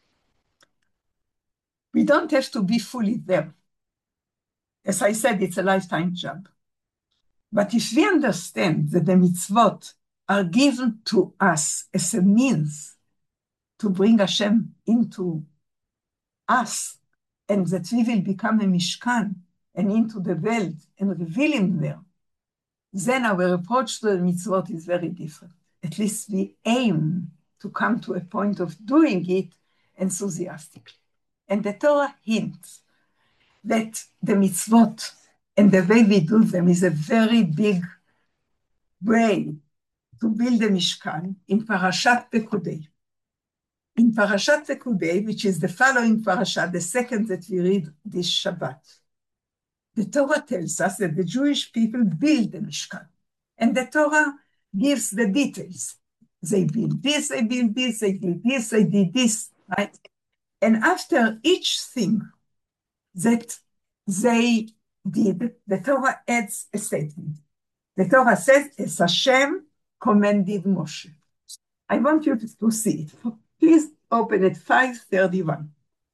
We don't have to be fully there. As I said, it's a lifetime job. But if we understand that the mitzvot are given to us as a means to bring Hashem into us, and that we will become a Mishkan and into the world and reveal him there, then our approach to the mitzvot is very different. At least we aim to come to a point of doing it enthusiastically. And the Torah hints that the mitzvot and the way we do them is a very big way to build a Mishkan in Parashat Pekudei. In Parashat Pekudei, which is the following parasha, the second that we read this Shabbat, the Torah tells us that the Jewish people build the Mishkan. And the Torah gives the details. They build this, they build this, they did this, they did this, right? And after each thing that they did, the Torah adds a statement. The Torah says, as Hashem commanded Moshe. I want you to see it. Please open at 531.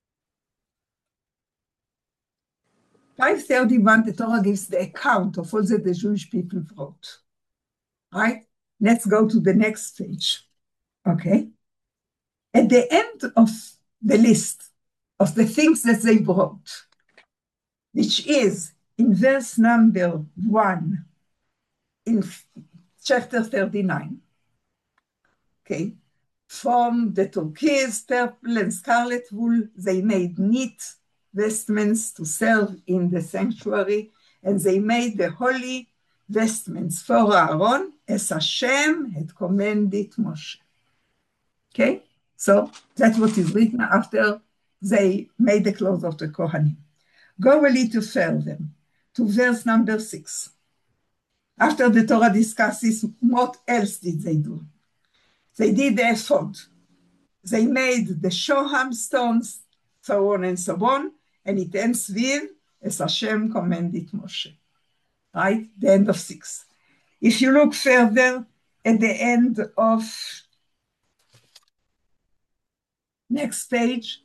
531, the Torah gives the account of all that the Jewish people wrote. Right? Let's go to the next page. Okay? At the end of the list of the things that they brought, which is in verse number 1 in chapter 39, okay, from the turquoise, purple, and scarlet wool, they made neat vestments to serve in the sanctuary, and they made the holy vestments for Aaron, as Hashem had commanded Moshe. Okay? So that's what is written after they made the clothes of the Kohanim. Go a little further to verse number 6. After the Torah discusses what else did they do? They did the ephod. They made the shoham stones, so on and so on, and it ends with, as Hashem commanded Moshe. Right? The end of 6. If you look further at the end of next page,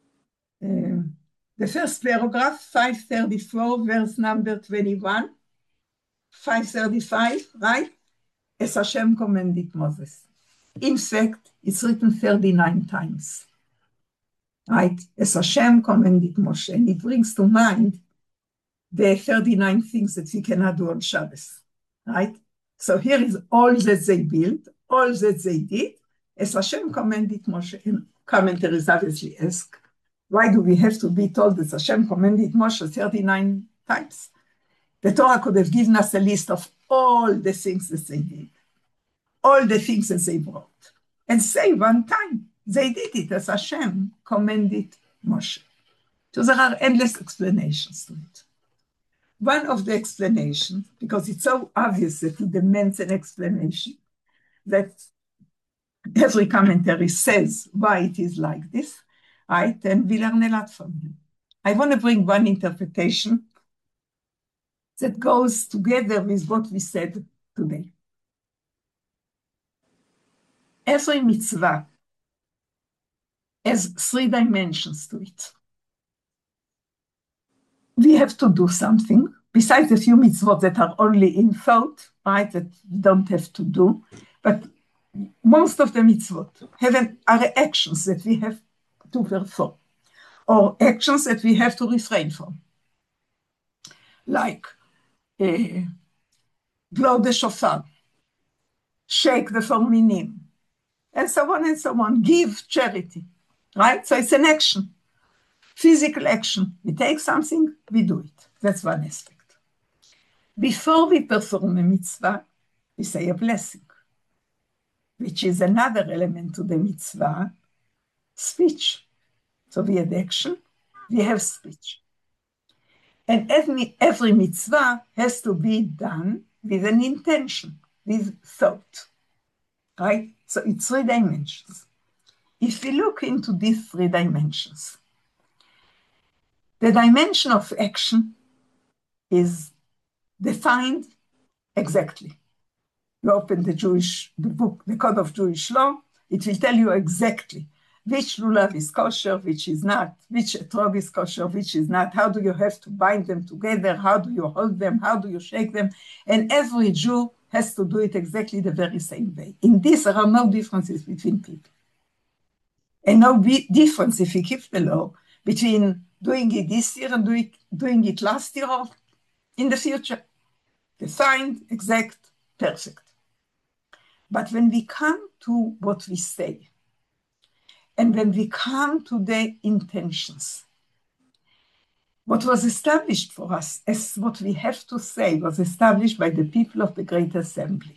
the first paragraph, 534, verse number 21, 535, right? As Hashem commanded Moses. In fact, it's written 39 times, right? As Hashem commanded Moshe, and it brings to mind the 39 things that we cannot do on Shabbos, right? So here is all that they built, all that they did, as Hashem commanded Moshe. And commentaries obviously ask, why do we have to be told that Hashem commanded Moshe 39 times? The Torah could have given us a list of all the things that they did, all the things that they brought, and say one time, they did it as Hashem commanded Moshe. So there are endless explanations to it. One of the explanations, because it's so obvious that it demands an explanation, that every commentary says why it is like this, right? And we learn a lot from him. I want to bring one interpretation that goes together with what we said today. Every mitzvah has 3 dimensions to it. We have to do something, besides a few mitzvot that are only in thought, right, that we don't have to do, but most of the mitzvot are actions that we have to perform, or actions that we have to refrain from. Like blow the shofar, shake the four minim, and so on and so on. Give charity, right? So it's an action, physical action. We take something, we do it. That's one aspect. Before we perform a mitzvah, we say a blessing, which is another element to the mitzvah, speech. So we have action, we have speech. And every mitzvah has to be done with an intention, with thought, right? So it's 3 dimensions. If we look into these 3 dimensions, the dimension of action is defined exactly. You open the book, the Code of Jewish Law, it will tell you exactly which lulav is kosher, which is not, which etrog is kosher, which is not, how do you have to bind them together, how do you hold them, how do you shake them, and every Jew has to do it exactly the very same way. In this, there are no differences between people. And no difference, if you keep the law, between doing it this year and doing it last year or in the future. Defined, exact, perfect. But when we come to what we say, and when we come to the intentions, what was established for us as what we have to say was established by the people of the Great Assembly.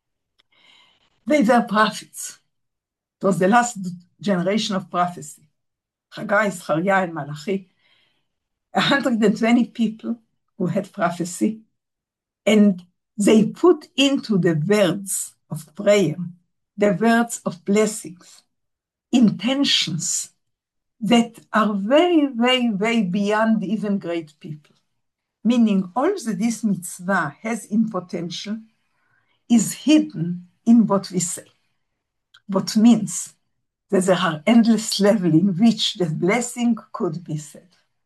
They were prophets. It was the last generation of prophecy. Haggai, Zechariah, and Malachi. 120 people who had prophecy, and they put into the words of prayer, the words of blessings, intentions that are very, very, very beyond even great people. Meaning all that this mitzvah has in potential is hidden in what we say. What means that there are endless levels in which the blessing could be said.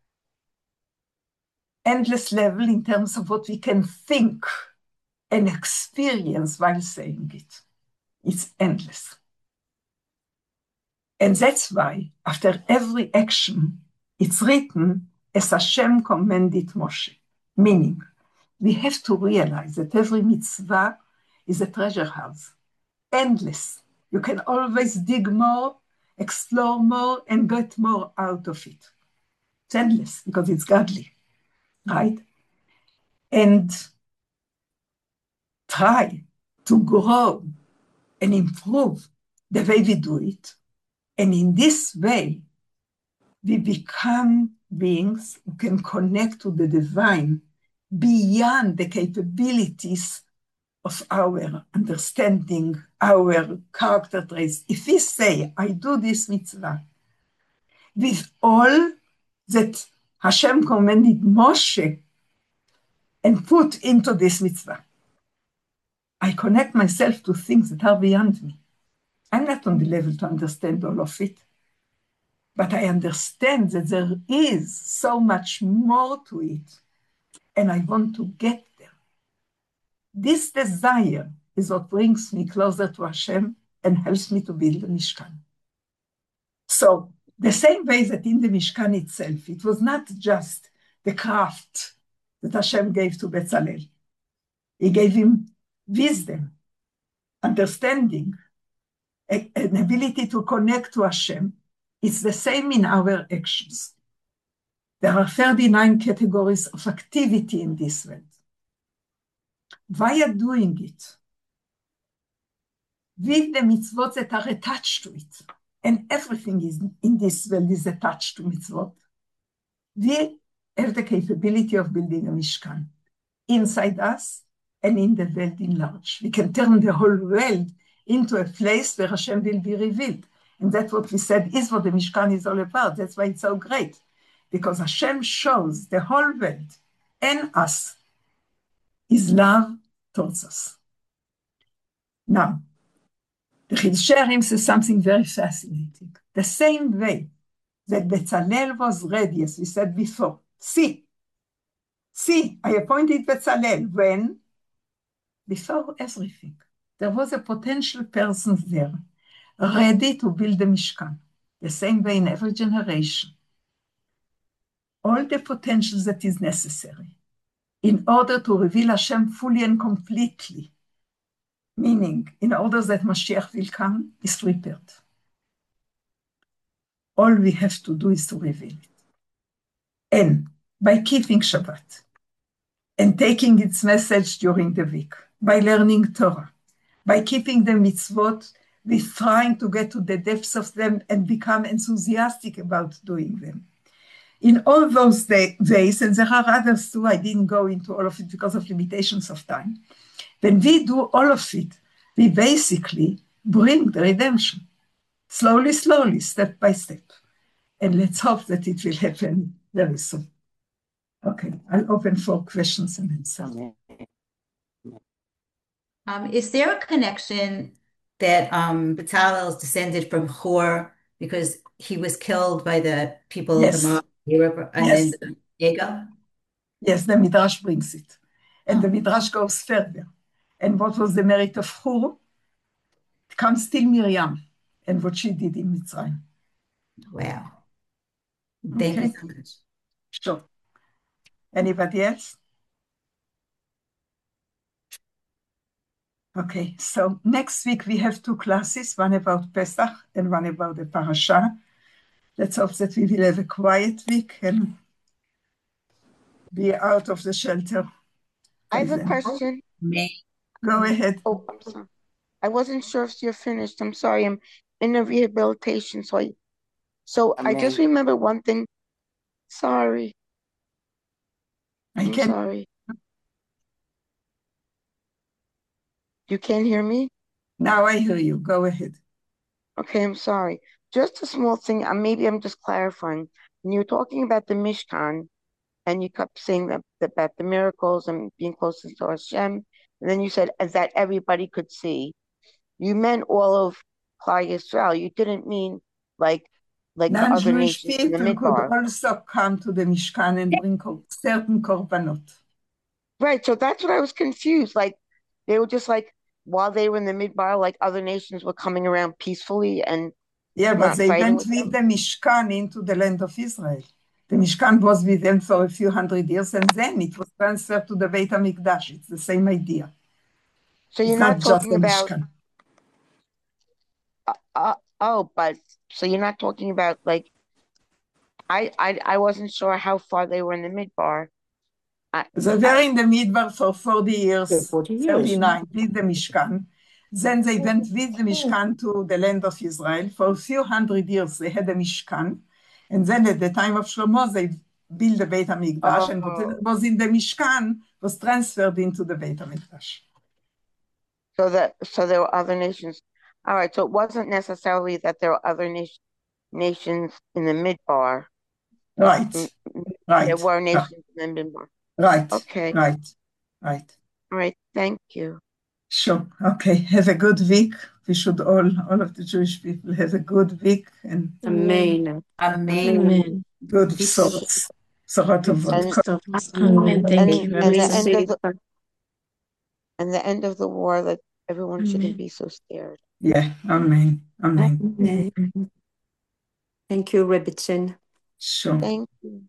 Endless level in terms of what we can think and experience while saying it. It's endless. And that's why after every action, it's written as Hashem commanded Moshe. Meaning, we have to realize that every mitzvah is a treasure house. Endless. You can always dig more, explore more, and get more out of it. It's endless because it's godly, right? And try to grow and improve the way we do it. And in this way, we become beings who can connect to the divine beyond the capabilities of our understanding, our character traits. If we say, I do this mitzvah with all that Hashem commanded Moshe and put into this mitzvah, I connect myself to things that are beyond me. I'm not on the level to understand all of it, but I understand that there is so much more to it, and I want to get there. This desire is what brings me closer to Hashem and helps me to build the Mishkan. So, the same way that in the Mishkan itself, it was not just the craft that Hashem gave to Bezalel. He gave him wisdom, understanding, an ability to connect to Hashem. It's the same in our actions. There are 39 categories of activity in this world. Via doing it, with the mitzvot that are attached to it, and everything is in this world is attached to mitzvot, we have the capability of building a Mishkan inside us and in the world in large. We can turn the whole world into a place where Hashem will be revealed. And that's what we said is what the Mishkan is all about. That's why it's so great. Because Hashem shows the whole world and us his love towards us. Now, the Chiddushei HaRim says something very fascinating. The same way that Bezalel was ready, as we said before. See, I appointed Bezalel when? Before everything. There was a potential person there, ready to build the Mishkan. The same way in every generation. All the potential that is necessary in order to reveal Hashem fully and completely meaning in order that Mashiach will come, is prepared. All we have to do is to reveal it. And by keeping Shabbat and taking its message during the week, by learning Torah, by keeping the mitzvot, with trying to get to the depths of them and become enthusiastic about doing them. In all those ways, and there are others too, I didn't go into all of it because of limitations of time. When we do all of it, we basically bring the redemption, slowly, slowly, step by step. And let's hope that it will happen very soon. Okay, I'll open for questions and answers. Is there a connection that Bezalel is descended from Hor because he was killed by the people Yes. of the Moab and Yes. then Egel? Yes, the Midrash brings it. And the Midrash goes further. And what was the merit of Hur? It comes till Miriam and what she did in Mitzrayim. Wow. Thank you so much. Sure. Anybody else? Okay, so next week we have 2 classes, one about Pesach and one about the parasha. Let's hope that we will have a quiet week and be out of the shelter. I have a question. Go ahead. Oh, I'm sorry. I wasn't sure if you're finished. I'm sorry. I'm in a rehabilitation, so I just remember one thing. Sorry. I'm sorry. You can't hear me? Now I hear you. Go ahead. Okay, I'm sorry. Just a small thing. Maybe I'm just clarifying. When you were talking about the Mishkan, and you kept saying that about the miracles and being closer to Hashem, and then you said that everybody could see. You meant all of Klal Yisrael. You didn't mean like the other Non-Jewish nations in the people could Midbar. also come to the Mishkan and bring certain korbanot. Right, so that's what I was confused. Like they were just like while they were in the Midbar, like other nations were coming around peacefully and but they fighting went with the Mishkan into the land of Israel. The Mishkan was with them for a few hundred years, and then it was transferred to the Beit HaMikdash. It's the same idea. So you're it's not talking just about Mishkan. But so you're not talking about like I wasn't sure how far they were in the Midbar. They were in the Midbar for 40 years, 39, with the Mishkan. Then they went with the Mishkan to the land of Israel. For a few hundred years, they had a Mishkan. And then at the time of Shlomo, they built the Beit HaMikdash, and what was in the Mishkan was transferred into the Beit HaMikdash. So there were other nations. All right, so it wasn't necessarily that there were other nations in the Midbar. Right. There were nations in the Midbar. Right. Okay. Right. All right. Thank you. Sure. Okay. Have a good week. We should all of the Jewish people have a good week and Amen. Amen. good thoughts. Amen. Thank you. And the end of the war, that everyone shouldn't be so scared. Yeah. Amen. Amen. Thank you, Rebbitzin. Sure. Thank you.